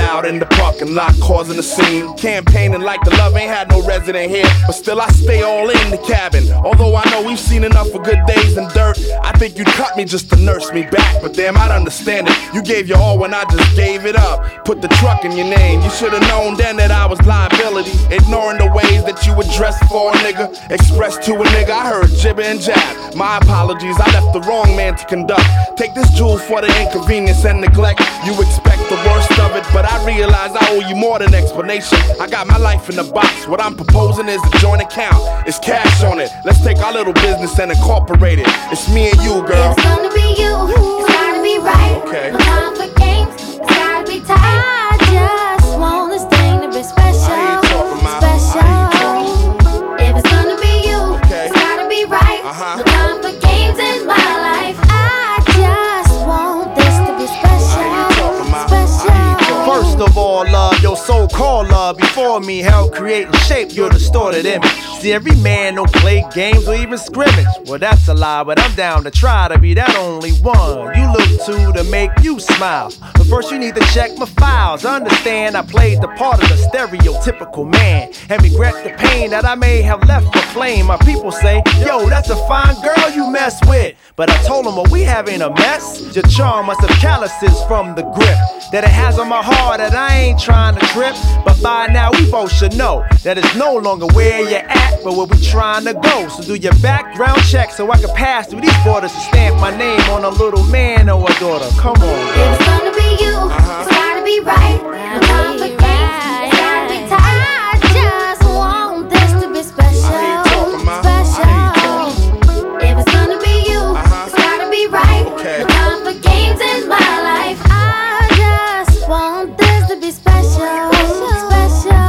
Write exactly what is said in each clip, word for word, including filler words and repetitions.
loud in the parking lot, causing a scene. Campaigning like the love ain't had no resident here, but still I stay all in the cabin. Although I know we've seen enough of good days and dirt, I think you'd cut me just to nurse me back. But damn, I'd understand it. You gave your all when I just gave it up. Put the truck in your name. You should've known then that I was liability. Ignoring the ways that you would dress for a nigga, express to a nigga. I heard jibber and jab. My apologies, I left the wrong man to conduct. Take this jewel for the inconvenience and neglect. You expect the worst of it, but I realize I owe you more than explanation. I got my life in the box. What I'm proposing is a joint account. It's cash on it. Let's take our little business and incorporate it. It's me and you, girl. It's gonna be you. It's gotta be right. Okay. No time for games. It's gotta be tight. I just want this thing to be special. I ain't talking about- Special. I ain't talking- If it's gonna be you, Okay. it's gotta be right. Uh-huh. No time for games in my life. I just want this to be special. I ain't talking about- Special. I ain't talking- First of all, love, your so-called love before me helped create and shape your distorted image. See, every man don't play games or even scrimmage. Well, that's a lie, but I'm down to try to be that only one you look to to make you smile. But first you need to check my files. Understand I played the part of the stereotypical man and regret the pain that I may have left for flame. My people say, yo, that's a fine girl you mess with. But I told them, well, we having a mess. Your charm must have calluses from the grip that it has on my heart that I ain't trying to trip. But by now we both should know that it's no longer where you're at, but where we trying to go. So do your background check so I can pass through these borders and stamp my name on a little man or a daughter. Come on, If girl. it's gonna be you, Uh-huh. it's gotta be right. No time for games, it's gotta be tight. I just want this to be special. I ain't talking about- Special. I ain't If it's gonna be you, Uh-huh. it's gotta be right. Okay. No time for games in my life. I just want this to be special. Special.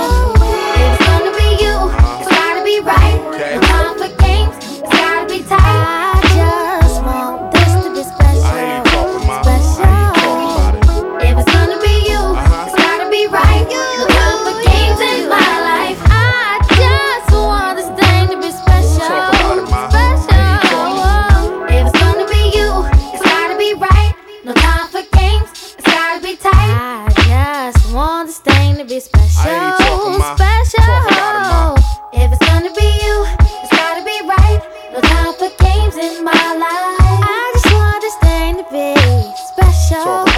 If it's gonna be you, it's gotta be right. Okay. No time for games, it's gotta be tight. I just want this to be special. I ain't talking about- Special. I ain't talking about it. If it's gonna be you, Uh-huh. it's gotta be right. No time for games in my life. I just want this thing to be special. Talk about it, ma. Special. If it's gonna be you, it's gotta be right. No time for games, it's gotta be tight. I just want this thing to be special. I ain't talking, ma. Special. Talk about it, ma. If it's gonna be you, it's gotta be right. No time for games in my life. I just want this thing to be special. Talk